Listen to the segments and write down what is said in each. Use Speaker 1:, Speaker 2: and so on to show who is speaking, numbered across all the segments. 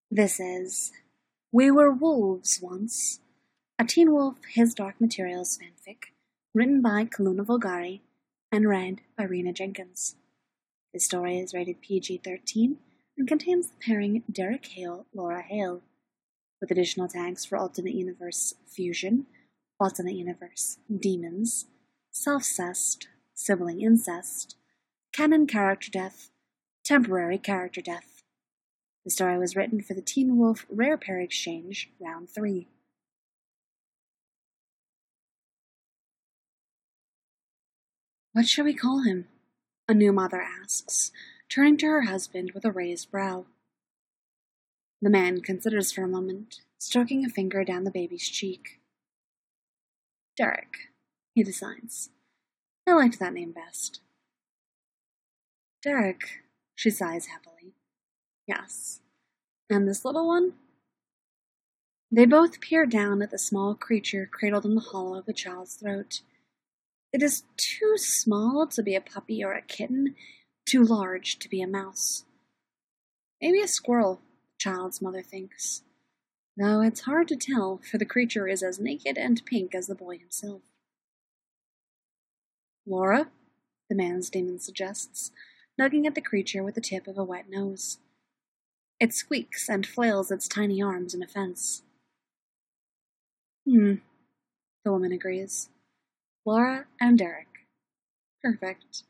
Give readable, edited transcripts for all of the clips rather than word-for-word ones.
Speaker 1: This is We Were Wolves Once, a Teen Wolf His Dark Materials fanfic written by Kaluna Vulgari and read by Rena Jenkins. This story is rated PG-13 and contains the pairing Derek Hale, Laura Hale, with additional tags for alternate universe fusion, alternate universe demons, self-cest, sibling incest, canon character death, temporary character death. The story was written for the Teen Wolf Rare Pair Exchange, Round 3. What shall we call him? A new mother asks, turning to her husband with a raised brow. The man considers for a moment, stroking a finger down the baby's cheek. Derek, he decides. I liked that name best. Derek, she sighs happily. Yes. And this little one? They both peer down at the small creature cradled in the hollow of the child's throat. It is too small to be a puppy or a kitten, too large to be a mouse. Maybe a squirrel, the child's mother thinks. Though it's hard to tell, for the creature is as naked and pink as the boy himself. Laura, the man's demon suggests, nugging at the creature with the tip of a wet nose. It squeaks and flails its tiny arms in offense. The woman agrees. Laura and Derek. Perfect.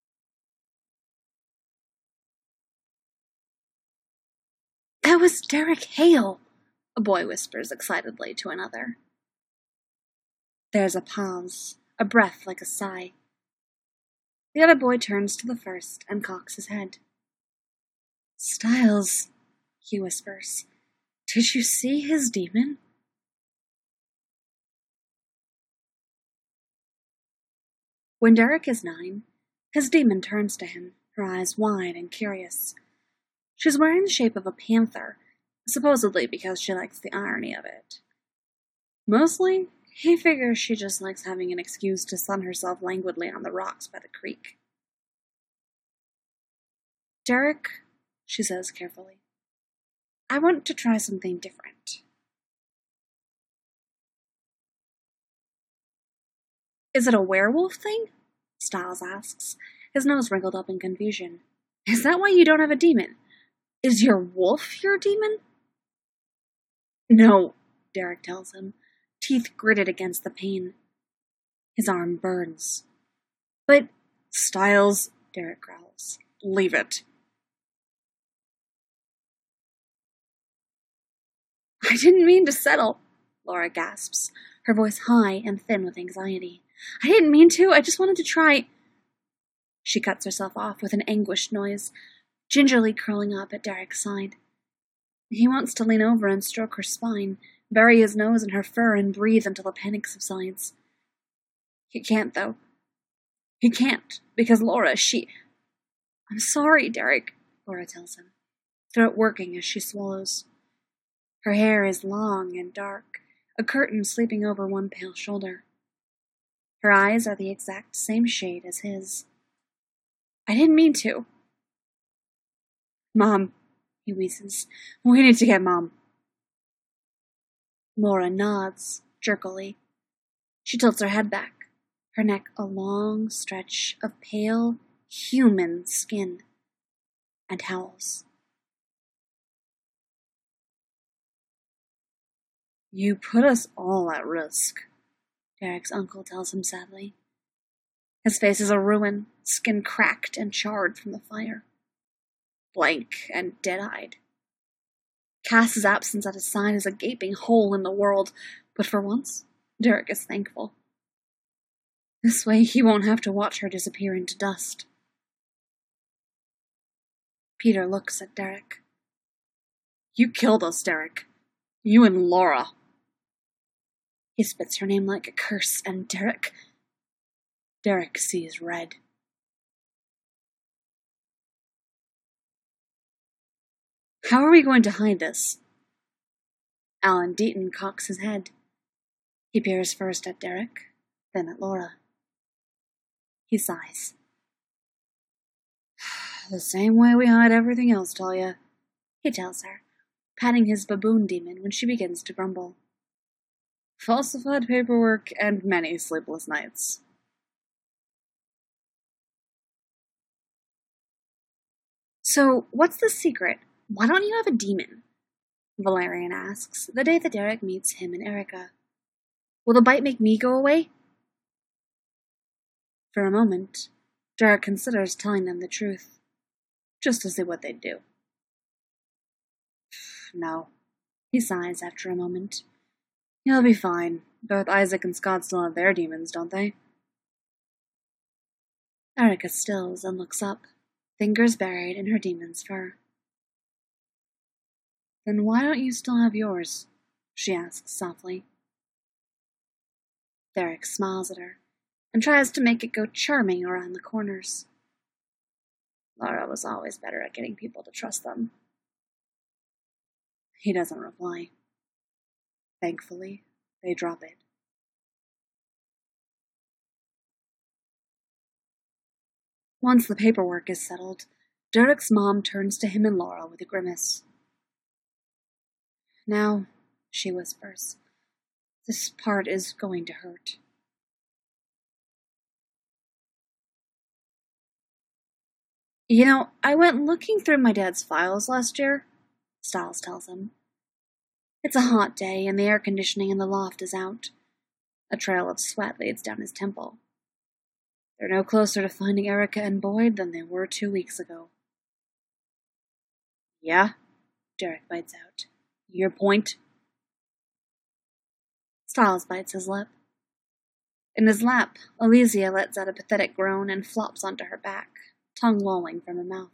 Speaker 1: That was Derek Hale, a boy whispers excitedly to another. There's a pause, a breath like a sigh. The other boy turns to the first and cocks his head. Styles, he whispers. Did you see his demon? When Derek is 9, his demon turns to him, her eyes wide and curious. She's wearing the shape of a panther, supposedly because she likes the irony of it. Mostly, he figures she just likes having an excuse to sun herself languidly on the rocks by the creek. Derek, she says carefully, I want to try something different. Is it a werewolf thing? Styles asks, his nose wrinkled up in confusion. Is that why you don't have a demon? Is your wolf your demon? No, Derek tells him, teeth gritted against the pain. His arm burns. But, Styles, Derek growls, leave it. I didn't mean to settle, Laura gasps, her voice high and thin with anxiety. I didn't mean to, I just wanted to try. She cuts herself off with an anguished noise, gingerly curling up at Derek's side. He wants to lean over and stroke her spine, bury his nose in her fur and breathe until the panic subsides. He can't, though. He can't, because Laura, I'm sorry, Derek, Laura tells him, throat working as she swallows. Her hair is long and dark, a curtain sleeping over one pale shoulder. Her eyes are the exact same shade as his. I didn't mean to. Mom, he wheezes. We need to get Mom. Laura nods, jerkily. She tilts her head back, her neck a long stretch of pale, human skin, and howls. You put us all at risk, Derek's uncle tells him sadly. His face is a ruin, skin cracked and charred from the fire. Blank and dead-eyed. Cass's absence at his side is a gaping hole in the world, but for once, Derek is thankful. This way he won't have to watch her disappear into dust. Peter looks at Derek. You killed us, Derek. You and Laura. He spits her name like a curse, and Derek sees red. How are we going to hide this? Alan Deaton cocks his head. He peers first at Derek, then at Laura. He sighs. The same way we hide everything else, Talia, he tells her, patting his baboon demon when she begins to grumble. Falsified paperwork and many sleepless nights. So, what's the secret? Why don't you have a demon? Valerian asks, the day that Derek meets him and Erica. Will the bite make me go away? For a moment, Derek considers telling them the truth, just to see what they'd do. No, he sighs after a moment. You'll be fine. Both Isaac and Scott still have their demons, don't they? Erica stills and looks up, fingers buried in her demon's fur. Then why don't you still have yours? She asks softly. Derek smiles at her and tries to make it go charming around the corners. Laura was always better at getting people to trust them. He doesn't reply. Thankfully, they drop it. Once the paperwork is settled, Derek's mom turns to him and Laura with a grimace. Now, she whispers, this part is going to hurt. You know, I went looking through my dad's files last year, Stiles tells him. It's a hot day and the air conditioning in the loft is out. A trail of sweat leads down his temple. They're no closer to finding Erica and Boyd than they were 2 weeks ago. Yeah? Derek bites out. Your point? Stiles bites his lip. In his lap, Elysia lets out a pathetic groan and flops onto her back, tongue lolling from her mouth.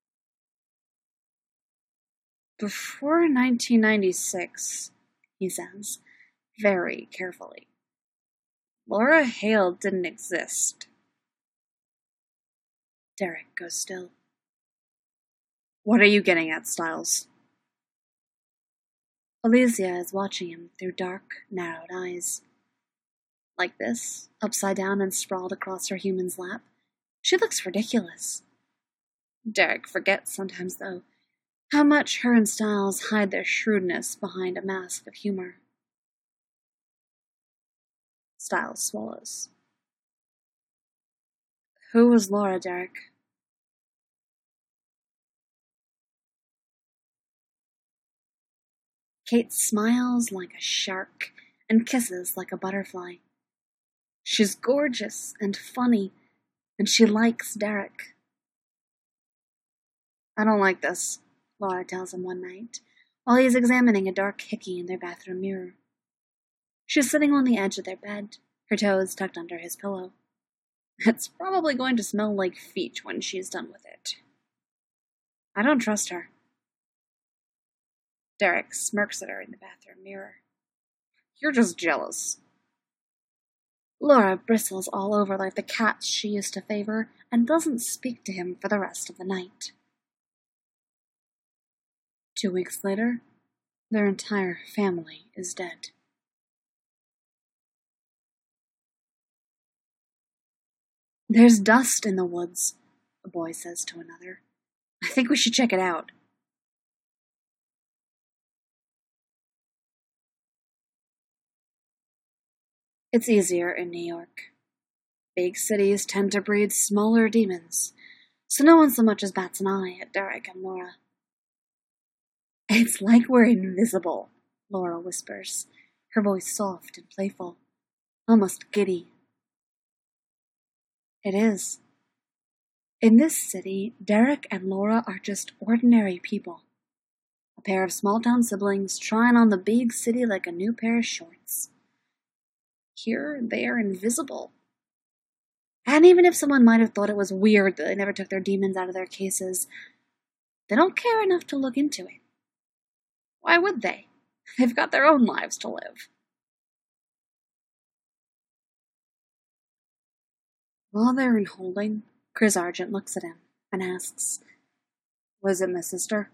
Speaker 1: Before 1996, he says, very carefully, Laura Hale didn't exist. Derek goes still. What are you getting at, Stiles? Elysia is watching him through dark, narrowed eyes. Like this, upside down and sprawled across her human's lap, she looks ridiculous. Derek forgets sometimes, though, how much her and Stiles hide their shrewdness behind a mask of humor. Stiles swallows. Who was Laura, Derek? Kate smiles like a shark and kisses like a butterfly. She's gorgeous and funny, and she likes Derek. I don't like this, Laura tells him one night, while he is examining a dark hickey in their bathroom mirror. She's sitting on the edge of their bed, her toes tucked under his pillow. It's probably going to smell like feet when she's done with it. I don't trust her. Derek smirks at her in the bathroom mirror. You're just jealous. Laura bristles all over like the cats she used to favor and doesn't speak to him for the rest of the night. 2 weeks later, their entire family is dead. There's dust in the woods, a boy says to another. I think we should check it out. It's easier in New York. Big cities tend to breed smaller demons, so no one so much as bats an eye at Derek and Laura. It's like we're invisible, Laura whispers, her voice soft and playful, almost giddy. It is. In this city, Derek and Laura are just ordinary people. A pair of small-town siblings trying on the big city like a new pair of shorts. Here, they are invisible. And even if someone might have thought it was weird that they never took their demons out of their cases, they don't care enough to look into it. Why would they? They've got their own lives to live. While they're in holding, Chris Argent looks at him and asks, Was it my sister?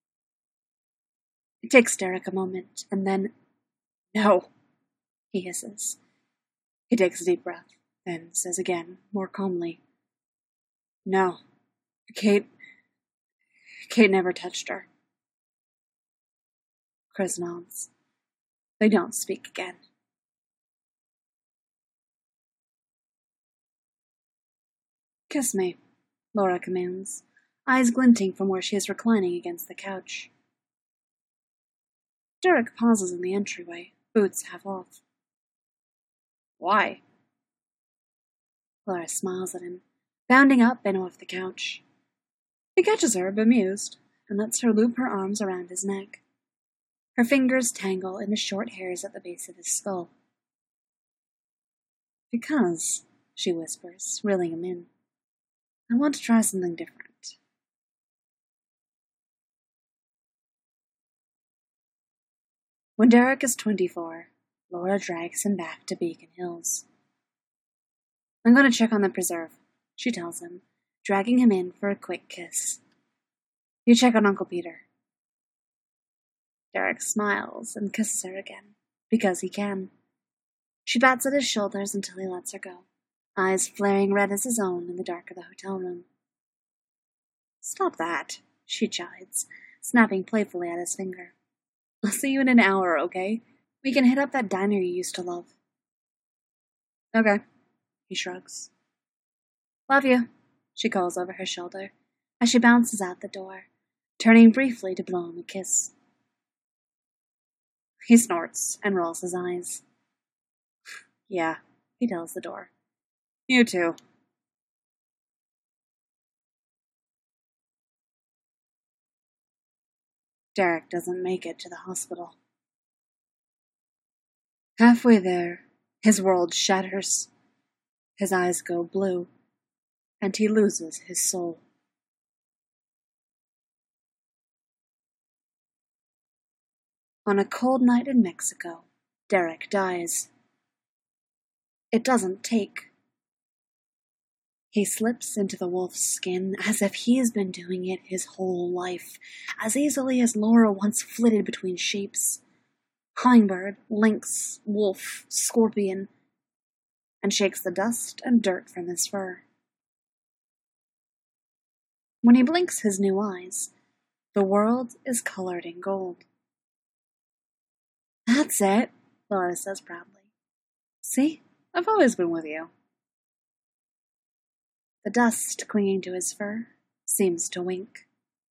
Speaker 1: It takes Derek a moment, and then, No, he hisses. He takes a deep breath, then says again, more calmly, No, Kate never touched her. Chris nods. They don't speak again. Kiss me, Laura commands, eyes glinting from where she is reclining against the couch. Derek pauses in the entryway, boots half off. Why? Laura smiles at him, bounding up and off the couch. He catches her, bemused, and lets her loop her arms around his neck. Her fingers tangle in the short hairs at the base of his skull. Because, she whispers, reeling him in, I want to try something different. When Derek is 24, Laura drags him back to Beacon Hills. I'm going to check on the preserve, she tells him, dragging him in for a quick kiss. You check on Uncle Peter. Derek smiles and kisses her again, because he can. She bats at his shoulders until he lets her go, eyes flaring red as his own in the dark of the hotel room. Stop that, she chides, snapping playfully at his finger. I'll see you in an hour, okay? We can hit up that diner you used to love. Okay, he shrugs. Love you, she calls over her shoulder, as she bounces out the door, turning briefly to blow him a kiss. He snorts and rolls his eyes. Yeah, he tells the door. You too. Derek doesn't make it to the hospital. Halfway there, his world shatters. His eyes go blue, and he loses his soul. On a cold night in Mexico, Derek dies. It doesn't take. He slips into the wolf's skin as if he has been doing it his whole life, as easily as Laura once flitted between shapes. Hummingbird, lynx, wolf, scorpion, and shakes the dust and dirt from his fur. When he blinks his new eyes, the world is colored in gold. That's it, Laura says proudly. See, I've always been with you. The dust clinging to his fur seems to wink.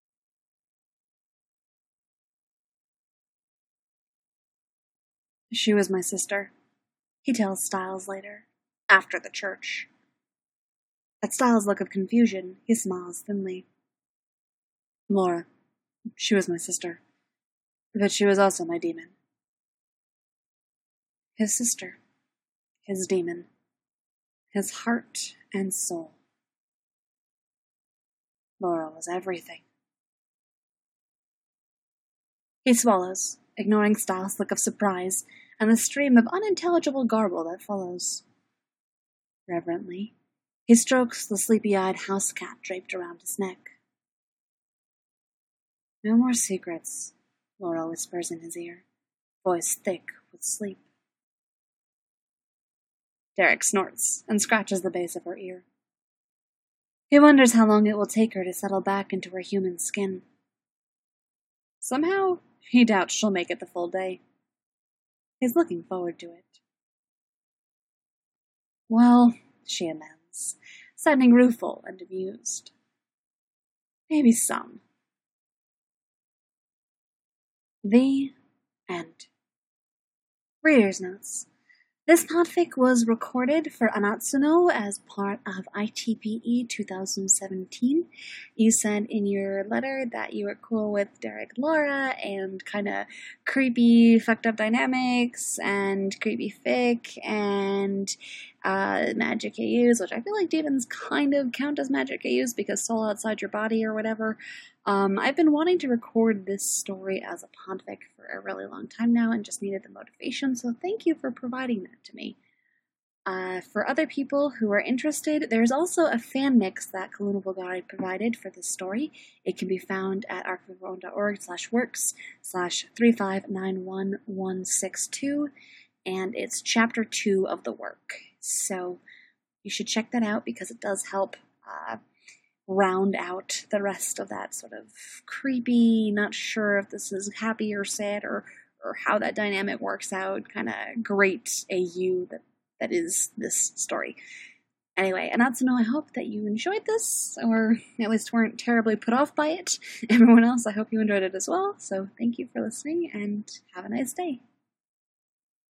Speaker 1: She was my sister, he tells Styles later, after the church. At Styles' look of confusion, he smiles thinly. Laura, she was my sister, but she was also my demon. His sister, his demon, his heart and soul. Laura was everything. He swallows, ignoring Styles' look of surprise and the stream of unintelligible garble that follows. Reverently, he strokes the sleepy-eyed house cat draped around his neck. No more secrets, Laura whispers in his ear, voice thick with sleep. Derek snorts and scratches the base of her ear. He wonders how long it will take her to settle back into her human skin. Somehow, he doubts she'll make it the full day. He's looking forward to it. Well, she amends, sounding rueful and amused. Maybe some. The end. Reader's notes. This podfic was recorded for Anatsuno as part of ITPE 2017. You said in your letter that you were cool with Derek and Laura and kind of creepy, fucked up dynamics and creepy fic and magic AUs, which I feel like demons kind of count as magic AUs because soul outside your body or whatever. I've been wanting to record this story as a podfic for a really long time now and just needed the motivation, so thank you for providing that to me. For other people who are interested, there's also a fan mix that Kaluna Bulgari provided for this story. It can be found at archiveoforum.org/works/3591162, and it's chapter 2 of the work. So you should check that out because it does help round out the rest of that sort of creepy, not sure if this is happy or sad or how that dynamic works out, kind of great AU that is this story. Anyway, Anatsuno, I hope that you enjoyed this, or at least weren't terribly put off by it. Everyone else, I hope you enjoyed it as well. So thank you for listening, and have a nice day.